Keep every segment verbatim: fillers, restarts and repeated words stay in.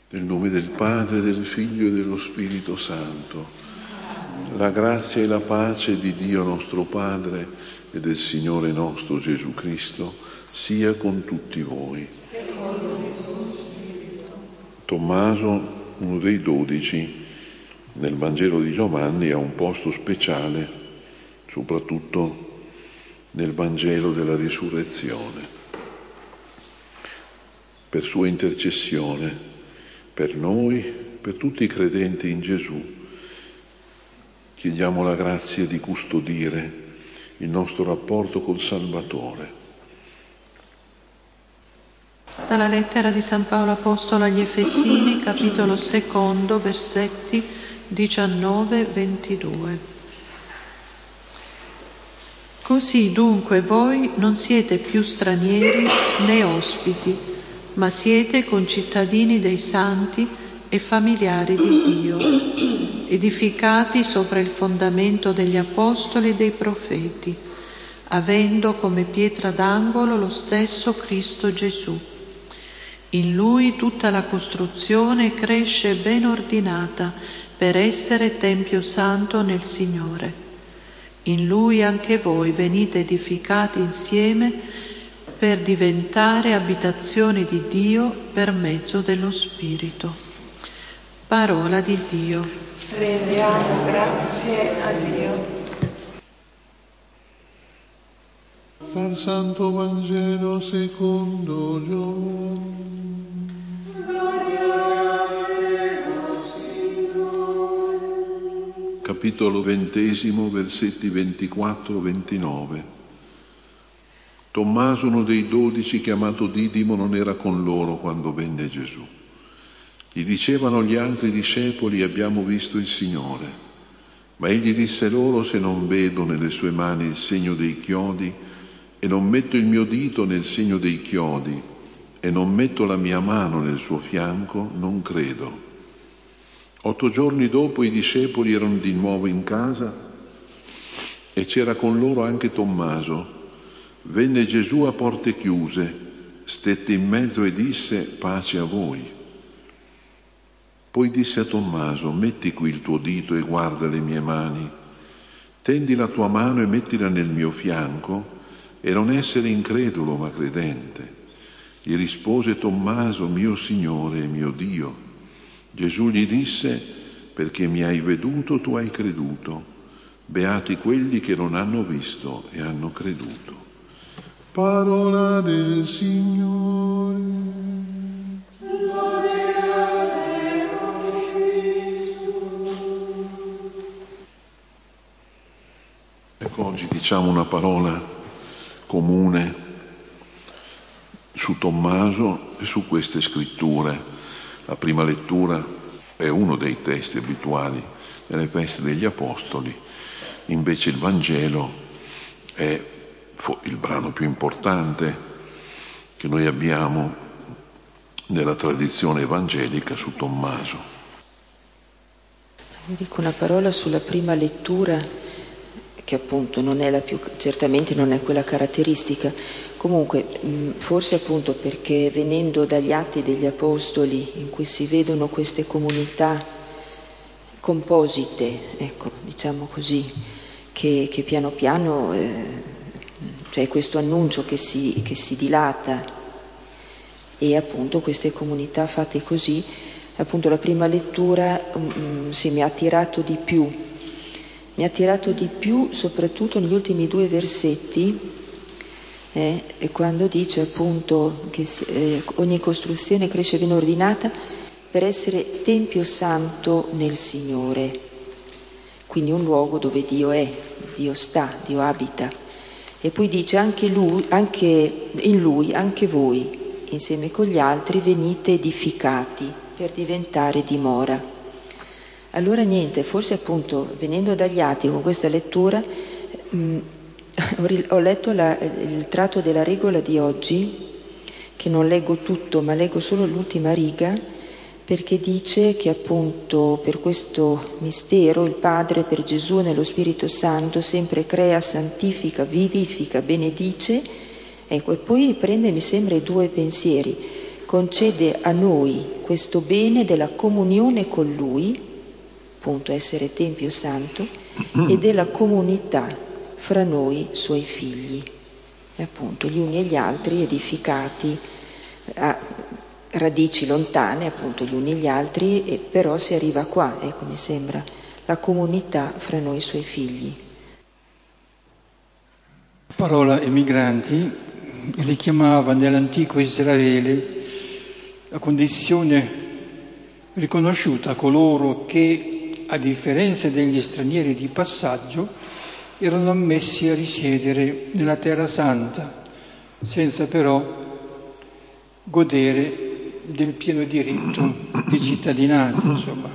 Nel nome del Padre, del Figlio e dello Spirito Santo. La grazia e la pace di Dio nostro Padre e del Signore nostro Gesù Cristo sia con tutti voi. Tommaso, uno dei dodici, nel Vangelo di Giovanni ha un posto speciale, soprattutto nel Vangelo della Risurrezione. Per sua intercessione, per noi, per tutti i credenti in Gesù, chiediamo la grazia di custodire il nostro rapporto col Salvatore. Dalla lettera di San Paolo Apostolo agli Efesini, capitolo secondo, versetti diciannove ventidue. Così dunque voi non siete più stranieri né ospiti, ma siete concittadini dei santi e familiari di Dio, edificati sopra il fondamento degli apostoli e dei profeti, avendo come pietra d'angolo lo stesso Cristo Gesù. In Lui tutta la costruzione cresce ben ordinata per essere Tempio Santo nel Signore. In Lui anche voi venite edificati insieme per diventare abitazioni di Dio per mezzo dello Spirito. Parola di Dio. Rendiamo grazie a Dio. Dal Santo Vangelo secondo Giovanni. Capitolo ventesimo, versetti ventiquattro ventinove. Tommaso, uno dei dodici, chiamato Didimo, non era con loro quando venne Gesù. Gli dicevano gli altri discepoli: abbiamo visto il Signore. Ma egli disse loro: se non vedo nelle sue mani il segno dei chiodi, e non metto il mio dito nel segno dei chiodi, e non metto la mia mano nel suo fianco, non credo. Otto giorni dopo i discepoli erano di nuovo in casa e c'era con loro anche Tommaso. Venne Gesù a porte chiuse, stette in mezzo e disse: pace a voi. Poi disse a Tommaso: metti qui il tuo dito e guarda le mie mani. Tendi la tua mano e mettila nel mio fianco, e non essere incredulo ma credente. Gli rispose Tommaso: mio Signore e mio Dio. Gesù gli disse: perché mi hai veduto tu hai creduto. Beati quelli che non hanno visto e hanno creduto. Parola del Signore. Gloria a te, Cristo. Ecco, oggi diciamo una parola comune su Tommaso e su queste scritture. La prima lettura è uno dei testi abituali nelle feste degli Apostoli, invece il Vangelo è il brano più importante che noi abbiamo nella tradizione evangelica su Tommaso. Vi dico una parola sulla prima lettura, che appunto non è la più, certamente non è quella caratteristica. Comunque, forse appunto perché venendo dagli Atti degli Apostoli, in cui si vedono queste comunità composite, ecco, diciamo così, che, che piano piano eh, cioè questo annuncio che si, che si dilata e appunto queste comunità fatte così, appunto la prima lettura um, sì, mi ha attirato di più, mi ha attirato di più soprattutto negli ultimi due versetti, eh, quando dice appunto che eh, ogni costruzione cresce ben ordinata per essere Tempio Santo nel Signore, quindi un luogo dove Dio è, Dio sta, Dio abita. E poi dice anche lui, anche in Lui, anche voi, insieme con gli altri, venite edificati per diventare dimora. Allora niente, forse appunto venendo dagli Atti con questa lettura mh, ho letto la, il tratto della regola di oggi, che non leggo tutto ma leggo solo l'ultima riga, perché dice che appunto per questo mistero il Padre per Gesù nello Spirito Santo sempre crea, santifica, vivifica, benedice, ecco, e poi prende, mi sembra, i due pensieri, concede a noi questo bene della comunione con Lui, appunto essere Tempio Santo, e della comunità fra noi Suoi figli, e appunto gli uni e gli altri edificati a radici lontane, appunto gli uni e gli altri, e però si arriva qua, ecco, mi sembra, la comunità fra noi Suoi figli. Parola emigranti richiamava nell'antico Israele la condizione riconosciuta a coloro che, a differenza degli stranieri di passaggio, erano ammessi a risiedere nella Terra Santa, senza però godere del pieno diritto di cittadinanza, insomma.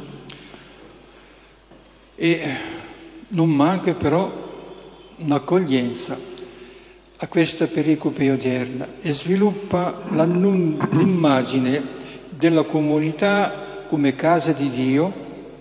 E non manca però un'accoglienza a questa pericope odierna e sviluppa l'immagine della comunità come casa di Dio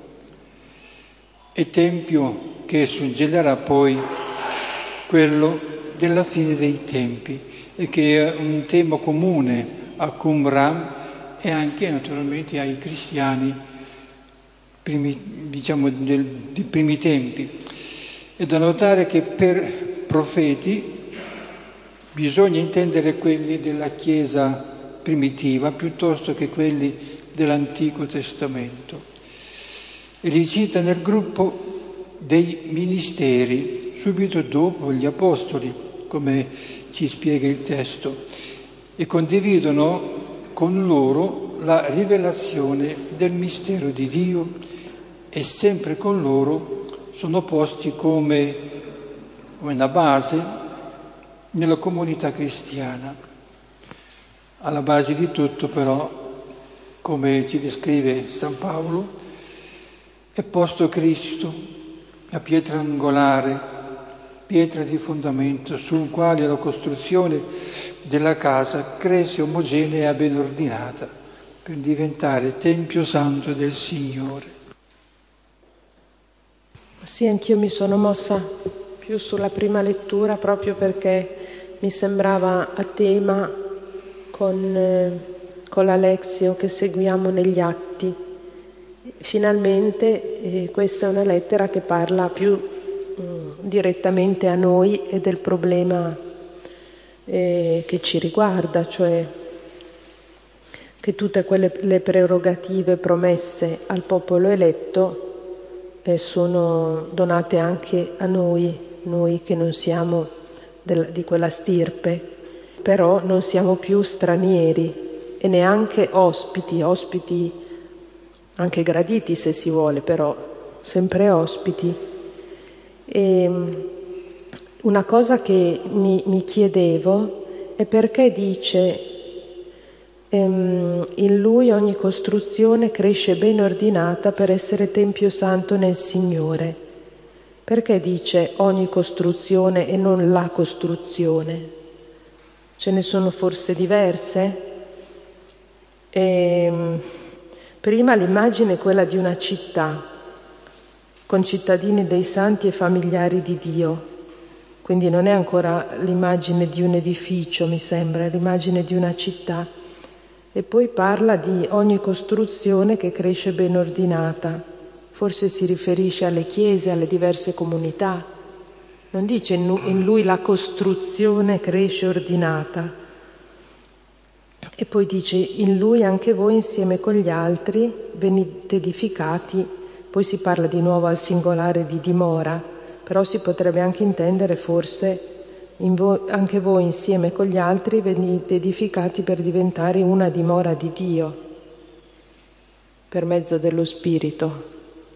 e tempio che suggellerà poi quello della fine dei tempi, e che è un tema comune a Qumran e anche naturalmente ai cristiani primi, diciamo del, dei primi tempi. È da notare che per profeti bisogna intendere quelli della Chiesa primitiva piuttosto che quelli dell'Antico Testamento. E li cita nel gruppo dei ministeri, subito dopo gli Apostoli, come ci spiega il testo, e condividono con loro la rivelazione del mistero di Dio e sempre con loro sono posti come, come una base nella comunità cristiana. Alla base di tutto però, come ci descrive San Paolo, è posto Cristo, la pietra angolare, pietra di fondamento, sul quale la costruzione della casa cresce omogenea e ben ordinata per diventare Tempio Santo del Signore. Sì, anch'io mi sono mossa più sulla prima lettura proprio perché mi sembrava a tema con, eh, con la Lexio che seguiamo negli Atti. Finalmente eh, questa è una lettera che parla più eh, direttamente a noi e del problema eh, che ci riguarda, cioè che tutte quelle le prerogative promesse al popolo eletto eh, sono donate anche a noi, noi che non siamo di quella stirpe, però non siamo più stranieri e neanche ospiti, ospiti anche graditi se si vuole, però sempre ospiti. E una cosa che mi, mi chiedevo è perché dice ehm, in Lui ogni costruzione cresce ben ordinata per essere Tempio Santo nel Signore. Perché dice ogni costruzione e non la costruzione? Ce ne sono forse diverse? E, prima l'immagine è quella di una città, con cittadini dei santi e familiari di Dio. Quindi non è ancora l'immagine di un edificio, mi sembra, è l'immagine di una città. E poi parla di ogni costruzione che cresce ben ordinata. Forse si riferisce alle chiese, alle diverse comunità. Non dice in lui la costruzione cresce ordinata. E poi dice in lui anche voi insieme con gli altri venite edificati. Poi si parla di nuovo al singolare di dimora, però si potrebbe anche intendere forse in voi, anche voi insieme con gli altri venite edificati per diventare una dimora di Dio per mezzo dello Spirito.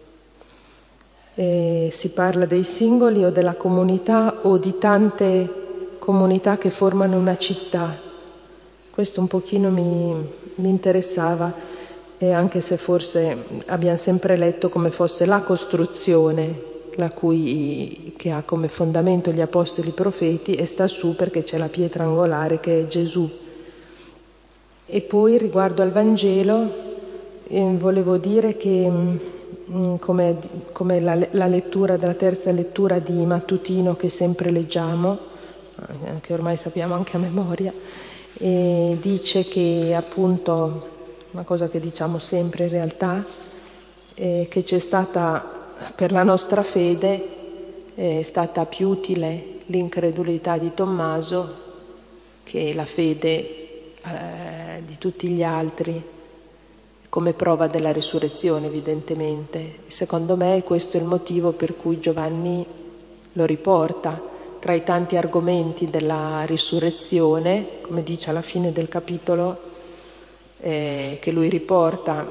E si parla dei singoli o della comunità o di tante comunità che formano una città. Questo un pochino mi, mi interessava, e anche se forse abbiamo sempre letto come fosse la costruzione la cui, che ha come fondamento gli apostoli profeti e sta su perché c'è la pietra angolare che è Gesù. E poi riguardo al Vangelo eh, volevo dire che mh, come, come la, la lettura della terza lettura di Mattutino che sempre leggiamo, che ormai sappiamo anche a memoria, e dice che appunto, una cosa che diciamo sempre in realtà, eh, che c'è stata per la nostra fede è stata più utile l'incredulità di Tommaso che la fede eh, di tutti gli altri, come prova della risurrezione evidentemente. Secondo me questo è il motivo per cui Giovanni lo riporta tra i tanti argomenti della risurrezione, come dice alla fine del capitolo, eh, che lui riporta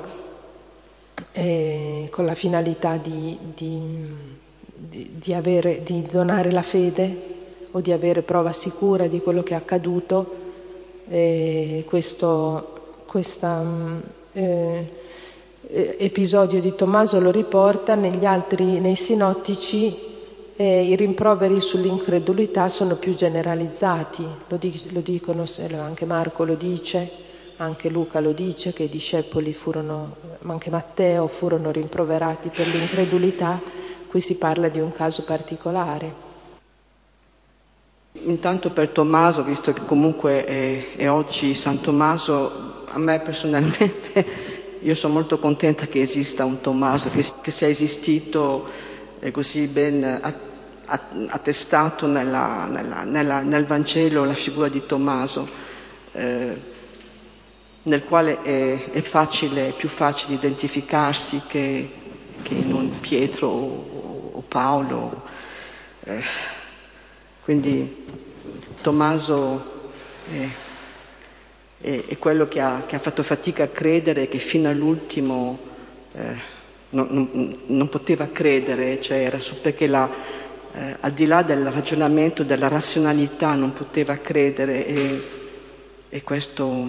eh, con la finalità di, di, di, di, avere, di donare la fede o di avere prova sicura di quello che è accaduto. Eh, questo questa, eh, episodio di Tommaso lo riporta. Negli altri, nei sinottici, eh, i rimproveri sull'incredulità sono più generalizzati, lo, di, lo dicono, anche Marco lo dice, anche Luca lo dice, che i discepoli furono, anche Matteo, furono rimproverati per l'incredulità. Qui si parla di un caso particolare. Intanto per Tommaso, visto che comunque è, è oggi San Tommaso, a me personalmente, io sono molto contenta che esista un Tommaso, che, che sia esistito e così ben attestato nella, nella, nella, nel Vangelo la figura di Tommaso, eh, nel quale è, è facile, è più facile identificarsi che, che in Pietro o, o Paolo. Eh, quindi Tommaso è, è, è quello che ha, che ha fatto fatica a credere, che fino all'ultimo eh, non, non, non poteva credere, cioè era su perché la, eh, al di là del ragionamento, della razionalità, non poteva credere, e, e questo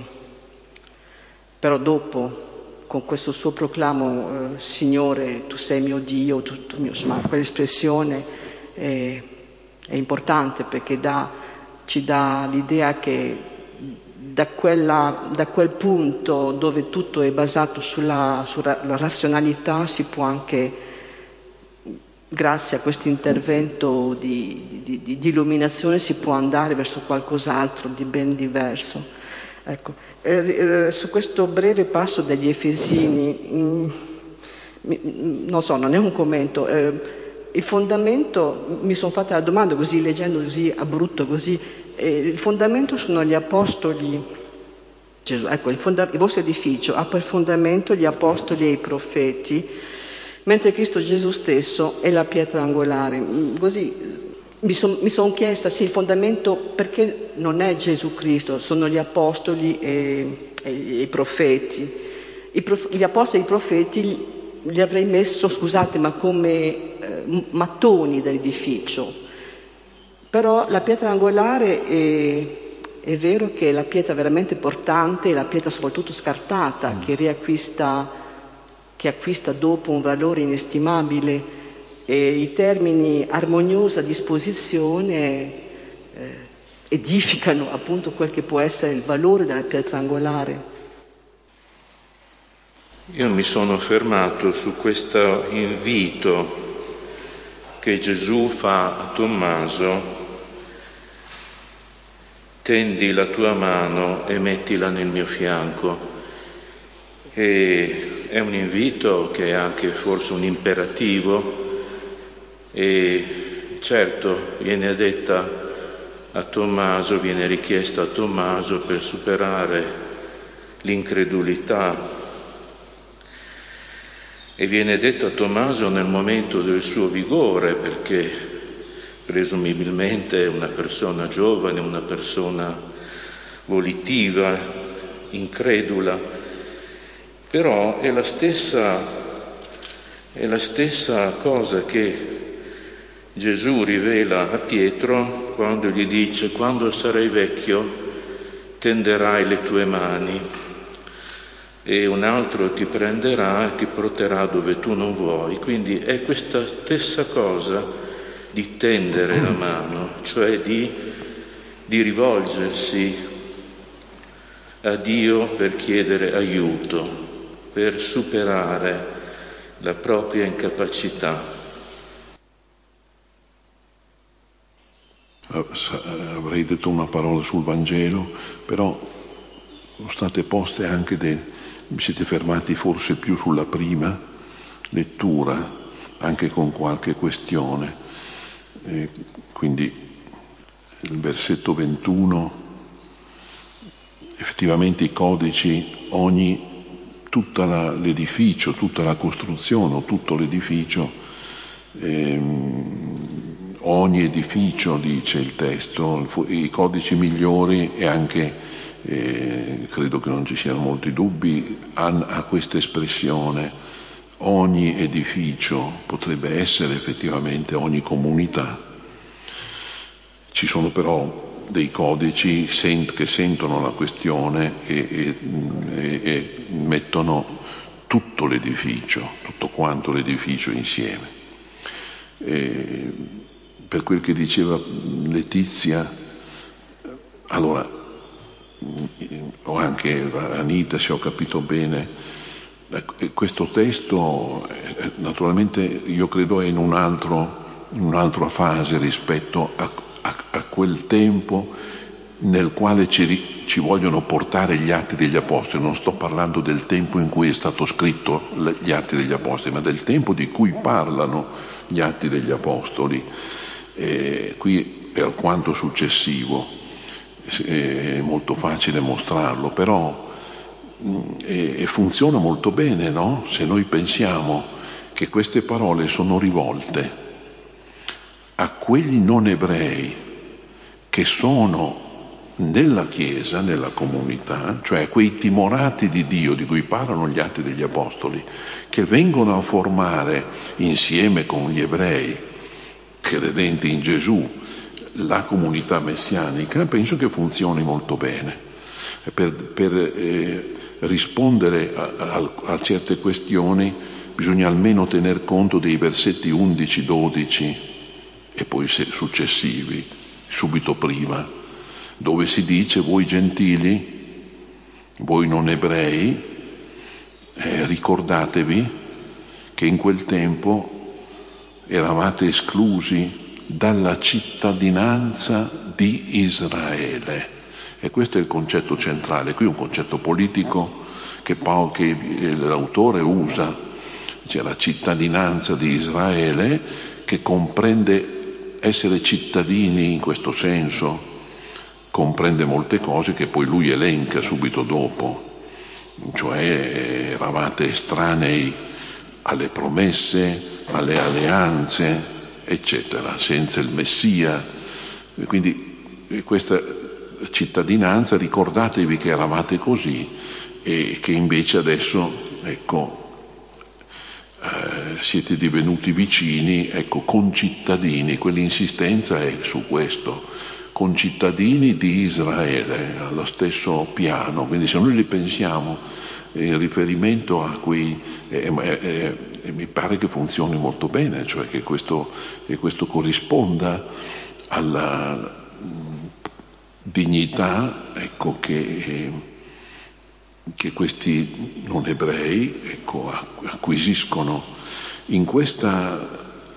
però dopo, con questo suo proclamo, eh, Signore, tu sei mio Dio, tu, tu mio, insomma, quell'espressione è, è importante, perché dà, ci dà l'idea che da, quella, da quel punto dove tutto è basato sulla, sulla razionalità si può anche, grazie a questo intervento di, di, di, di illuminazione, si può andare verso qualcos'altro di ben diverso. Ecco, eh, su questo breve passo degli Efesini, mh, non so, non è un commento, eh, il fondamento, mi sono fatta la domanda così, leggendo così a brutto così, eh, il fondamento sono gli apostoli, Gesù, ecco, il, fonda- il vostro edificio ha per fondamento gli apostoli e i profeti, mentre Cristo Gesù stesso è la pietra angolare. Così mi sono mi son chiesta, sì, il fondamento, perché non è Gesù Cristo, sono gli apostoli e, e, e i profeti. I prof, gli apostoli e i profeti li, li avrei messo, scusate, ma come eh, mattoni dell'edificio. Però la pietra angolare è, è vero che è la pietra veramente portante, la pietra soprattutto scartata, mm. che riacquista, che acquista dopo un valore inestimabile. E i termini armoniosa disposizione eh, edificano appunto quel che può essere il valore della pietra angolare. Io mi sono fermato su questo invito che Gesù fa a Tommaso: tendi la tua mano e mettila nel mio fianco. E è un invito che è anche forse un imperativo. E certo viene detta a Tommaso, viene richiesto a Tommaso per superare l'incredulità, e viene detto a Tommaso nel momento del suo vigore, perché presumibilmente è una persona giovane, una persona volitiva, incredula, però è la stessa, è la stessa cosa che Gesù rivela a Pietro quando gli dice: quando sarai vecchio tenderai le tue mani e un altro ti prenderà e ti porterà dove tu non vuoi. Quindi è questa stessa cosa di tendere la mano, cioè di, di rivolgersi a Dio per chiedere aiuto, per superare la propria incapacità. avrei detto una parola sul Vangelo, però sono state poste anche dei, vi siete fermati forse più sulla prima lettura, anche con qualche questione. E quindi il versetto ventuno, effettivamente i codici, ogni tutta la, l'edificio, tutta la costruzione o tutto l'edificio, ehm, ogni edificio, dice il testo, i codici migliori e anche, eh, credo che non ci siano molti dubbi, ha, ha questa espressione, ogni edificio, potrebbe essere effettivamente ogni comunità. Ci sono però dei codici sent- che sentono la questione e, e, e mettono tutto l'edificio, tutto quanto l'edificio insieme. E per quel che diceva Letizia, allora, o anche Anita, se ho capito bene, questo testo naturalmente io credo è in un altro, in un'altra fase rispetto a, a, a quel tempo nel quale ci, ci vogliono portare gli Atti degli Apostoli. Non sto parlando del tempo in cui è stato scritto gli Atti degli Apostoli, ma del tempo di cui parlano gli Atti degli Apostoli. Eh, qui è alquanto successivo, è molto facile mostrarlo, però e, e funziona molto bene, no? Se noi pensiamo che queste parole sono rivolte a quelli non ebrei che sono nella Chiesa, nella comunità, cioè quei timorati di Dio di cui parlano gli Atti degli Apostoli, che vengono a formare insieme con gli ebrei credenti in Gesù la comunità messianica, penso che funzioni molto bene. Per, per eh, rispondere a, a, a certe questioni bisogna almeno tener conto dei versetti undici, dodici e poi se, successivi, subito prima, dove si dice: voi gentili, voi non ebrei, eh, ricordatevi che in quel tempo eravate esclusi dalla cittadinanza di Israele. E questo è il concetto centrale. Qui è un concetto politico che, Paolo, che l'autore usa, cioè la cittadinanza di Israele, che comprende essere cittadini in questo senso, comprende molte cose che poi lui elenca subito dopo, cioè eravate estranei alle promesse, alle alleanze, eccetera, senza il Messia. Quindi questa cittadinanza, ricordatevi che eravate così e che invece adesso, ecco, eh, siete divenuti vicini, ecco, concittadini. Quell'insistenza è su questo, concittadini di Israele, allo stesso piano. Quindi se noi li pensiamo in riferimento a quei, eh, eh, eh, mi pare che funzioni molto bene, cioè che questo, che questo corrisponda alla mh, dignità, ecco, che, che questi non ebrei, ecco, acquisiscono. In questa,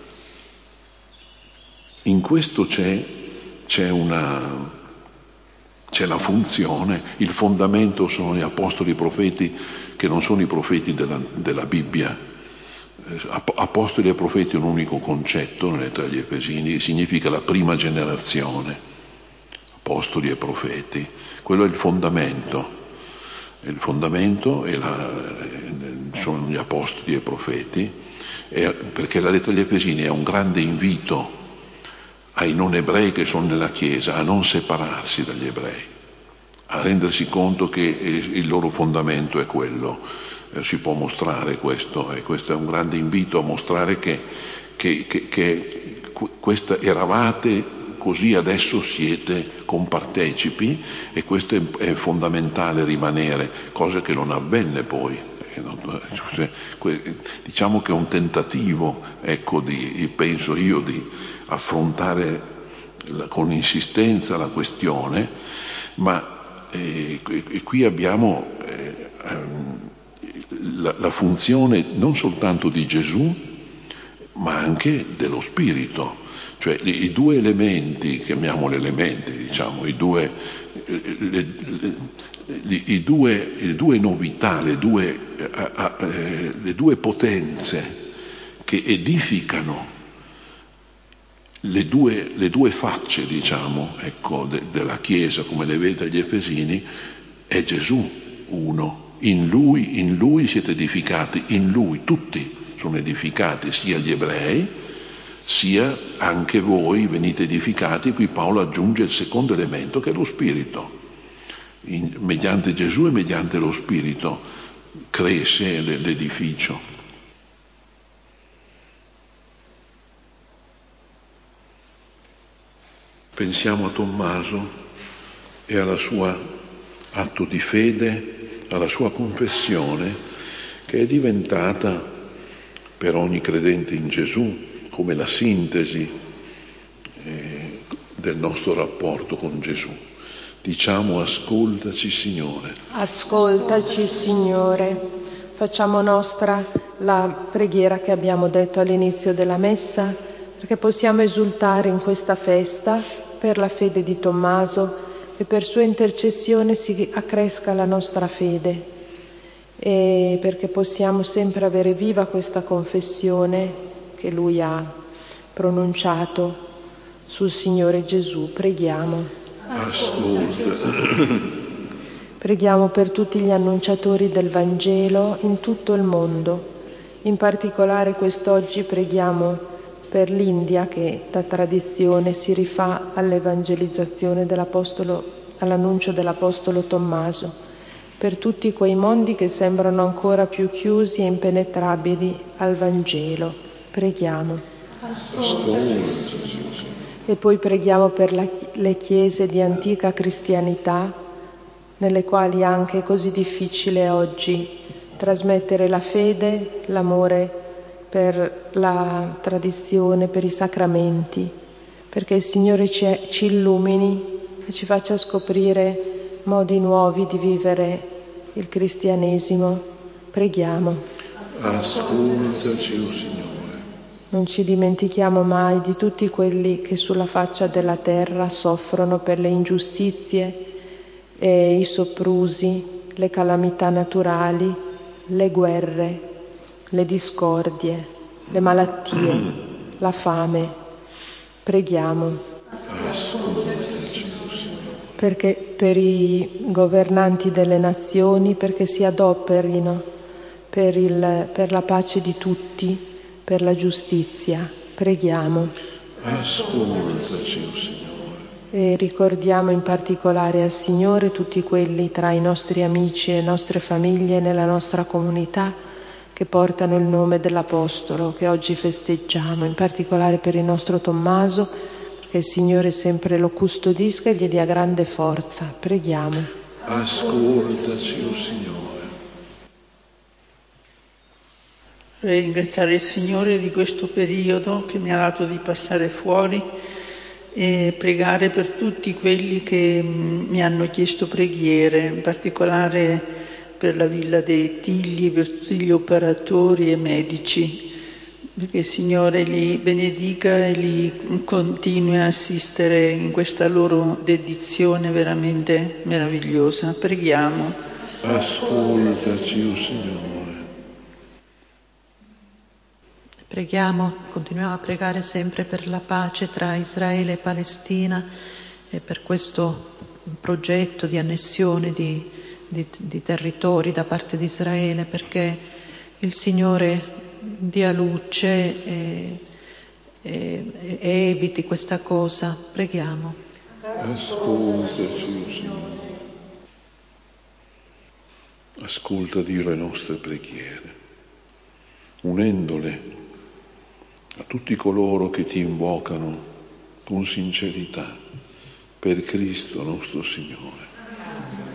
in questo c'è, c'è una C'è la funzione, il fondamento sono gli apostoli e i profeti, che non sono i profeti della, della Bibbia. Apostoli e profeti è un unico concetto nelle lettere agli Efesini, significa la prima generazione, apostoli e profeti. Quello è il fondamento. Il fondamento è la, sono gli apostoli e i profeti, è, perché la lettera agli Efesini è un grande invito ai non ebrei che sono nella Chiesa a non separarsi dagli ebrei, a rendersi conto che il loro fondamento è quello. Eh, si può mostrare questo, e questo è un grande invito a mostrare che, che, che, che questa eravate così, adesso siete compartecipi, e questo è, è fondamentale rimanere, cosa che non avvenne poi. Diciamo che è un tentativo, ecco, di, penso io, di affrontare la, con insistenza la questione, ma eh, e qui abbiamo eh, la, la funzione non soltanto di Gesù, ma anche dello spirito, cioè i, i due elementi, chiamiamoli elementi, diciamo, i due, le, le, le, i due, le due novità, le due, eh, eh, le due potenze che edificano le due, le due facce, diciamo, ecco, de, della Chiesa, come le vede agli Efesini, è Gesù uno. In lui, in lui siete edificati, in lui tutti sono edificati, sia gli ebrei, sia anche voi venite edificati. Qui Paolo aggiunge il secondo elemento, che è lo Spirito. In, mediante Gesù e mediante lo Spirito cresce l'edificio. Pensiamo a Tommaso e alla sua atto di fede, alla sua confessione, che è diventata per ogni credente in Gesù come la sintesi eh, del nostro rapporto con Gesù. Diciamo: ascoltaci, Signore. Ascoltaci, Signore. Facciamo nostra la preghiera che abbiamo detto all'inizio della messa, perché possiamo esultare in questa festa per la fede di Tommaso e per sua intercessione si accresca la nostra fede, e perché possiamo sempre avere viva questa confessione che lui ha pronunciato sul Signore Gesù. Preghiamo. Ascolta. Preghiamo per tutti gli annunciatori del Vangelo in tutto il mondo. In particolare quest'oggi preghiamo per l'India, che da tradizione si rifà all'evangelizzazione dell'Apostolo, all'annuncio dell'Apostolo Tommaso, per tutti quei mondi che sembrano ancora più chiusi e impenetrabili al Vangelo. Preghiamo. E poi preghiamo per la, le chiese di antica cristianità, nelle quali anche è così difficile oggi trasmettere la fede, l'amore per la tradizione, per i sacramenti, perché il Signore ci, ci illumini e ci faccia scoprire modi nuovi di vivere il cristianesimo. Preghiamo. Ascoltaci, o Signore. Non ci dimentichiamo mai di tutti quelli che sulla faccia della terra soffrono per le ingiustizie e i soprusi, le calamità naturali, le guerre, le discordie, le malattie, la fame. Preghiamo. Ascoltaci, o Signore. Perché per i governanti delle nazioni, perché si adoperino per, il, per la pace di tutti, per la giustizia. Preghiamo. Ascoltaci, o Signore. E ricordiamo in particolare al Signore tutti quelli tra i nostri amici e le nostre famiglie, nella nostra comunità, che portano il nome dell'Apostolo, che oggi festeggiamo, in particolare per il nostro Tommaso, che il Signore sempre lo custodisca e gli dia grande forza. Preghiamo. Ascoltaci, o Signore. Vorrei ringraziare il Signore di questo periodo che mi ha dato di passare fuori e pregare per tutti quelli che mi hanno chiesto preghiere, in particolare per la Villa dei Tigli, per tutti gli operatori e medici, perché il Signore li benedica e li continui a assistere in questa loro dedizione veramente meravigliosa. Preghiamo. Ascoltaci, o Signore. Preghiamo, continuiamo a pregare sempre per la pace tra Israele e Palestina e per questo progetto di annessione di, di, di territori da parte di Israele, perché il Signore dia luce e, e, e eviti questa cosa. Preghiamo. Ascoltaci, o Signore. Ascolta, Dio, le nostre preghiere, unendole a tutti coloro che ti invocano con sincerità per Cristo nostro Signore.